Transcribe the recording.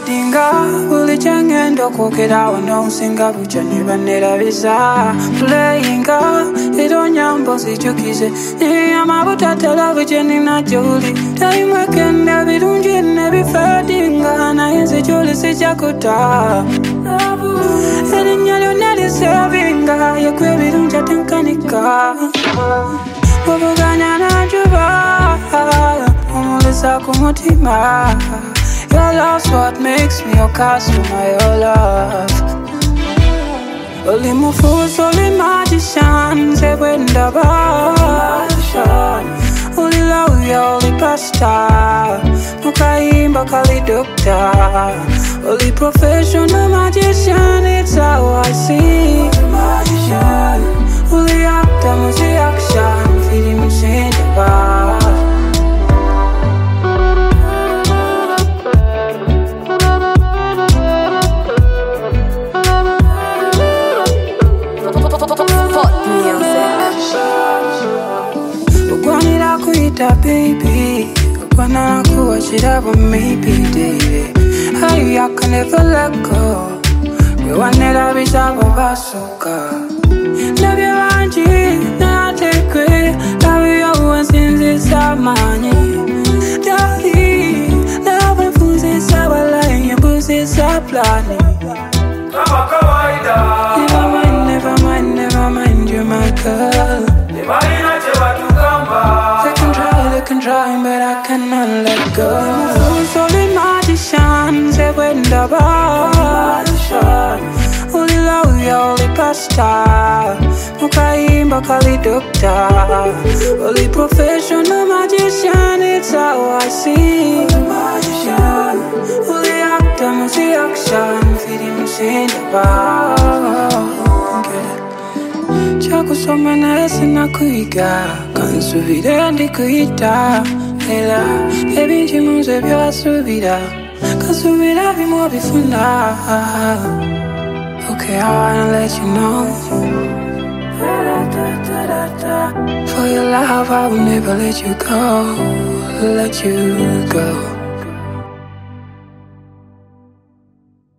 dinga buli kyengenda okwogerawo n'onsinga bukya ne bannerabisa playinga era onyamba onzijukize naye amabuta talabu gye nina gy'oli tayimwekenda birungi nebifeedinga naye nze gy'oli sijjakuta erinnya lyonna lisevinga yekwe ebirungi atenkanika bw'ovuganya n'enjuba omulisa ku mutima. Your love's what makes me your customer, your love. Only my fools, only magicians, every ndaba. Only love, only pastor. Mukaimba kali doctor. Only professional magician, it's how I see. Only actor, music action, feeling me change the bar. Baby, wanna go watch it up with me, baby. Hey, I can never let go. We want it to be top of our soca. Love you, Angie, not take it. Love you, always since it's our money. Daddy, love and fools is our line, your pussy is our planning. Never mind, you're my girl. I can try, but I cannot let go. Fools, only magicians, every ndaba. Only love, only pastor. Mukaimba kali doctor. Only professional magician, it's how I see. Only actor, music action, feeding me in the bar. Chakusoma naye sinnakuyiga kansubire ndikuyita era ebingi munze byasuubira kansubira bimu bifuna. Okay, I wanna let you know, for your love I will never let you go, let you go.